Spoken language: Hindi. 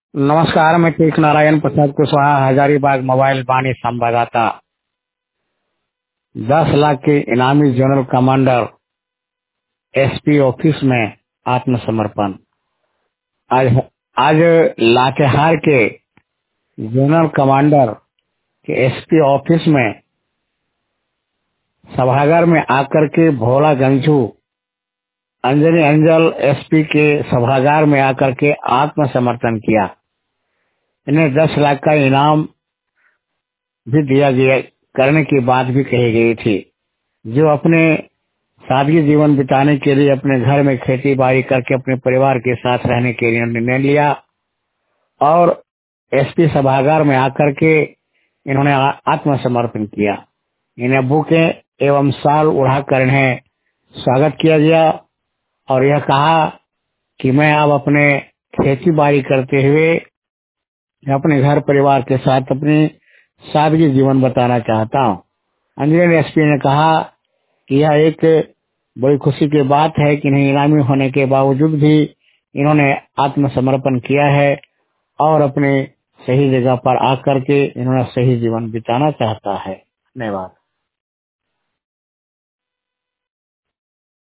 नमस्कार। मैं टेक नारायण प्रसाद कुशवाहा, हजारीबाग मोबाइल वाणी संवाददाता। 10 लाख के इनामी जोनल कमांडर एसपी ऑफिस में आत्मसमर्पण। आज आज लातेहार के जोनल कमांडर के एसपी ऑफिस में सभागार में आकर के भोला गंजू अंजनी अंजल एसपी के सभागार में आकर के आत्मसमर्पण किया। इन्हें 10 लाख का इनाम भी दिया गया करने की बात भी कही गई थी। जो अपने सादगी जीवन बिताने के लिए अपने घर में खेती बाड़ी करके अपने परिवार के साथ रहने के लिए निर्णय लिया और एसपी सभागार में आकर के इन्होंने आत्मसमर्पण किया। इन्हें बुके एवं शाल उड़ाकर इन्हें स्वागत किया गया और यह कहा कि मैं अब अपने खेती बाड़ी करते हुए अपने घर परिवार के साथ अपनी सादगी जीवन बताना चाहता हूँ। अंजनी एसपी ने कहा कि यह एक बड़ी खुशी की बात है कि नहीं इनामी होने के बावजूद भी इन्होंने आत्मसमर्पण किया है और अपने सही जगह पर आकर के इन्होंने सही जीवन बिताना चाहता है। धन्यवाद।